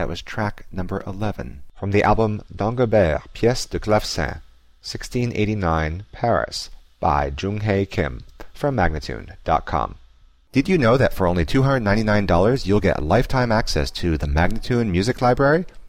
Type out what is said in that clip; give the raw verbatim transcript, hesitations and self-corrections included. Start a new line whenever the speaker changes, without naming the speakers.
That was track number eleven from the album Dagobert, Pièce de Clavecin, sixteen eighty-nine, Paris, by Jung-Hae Kim, from Magnatune dot com. Did you know that for only two hundred ninety-nine dollars you'll get lifetime access to the Magnatune Music Library?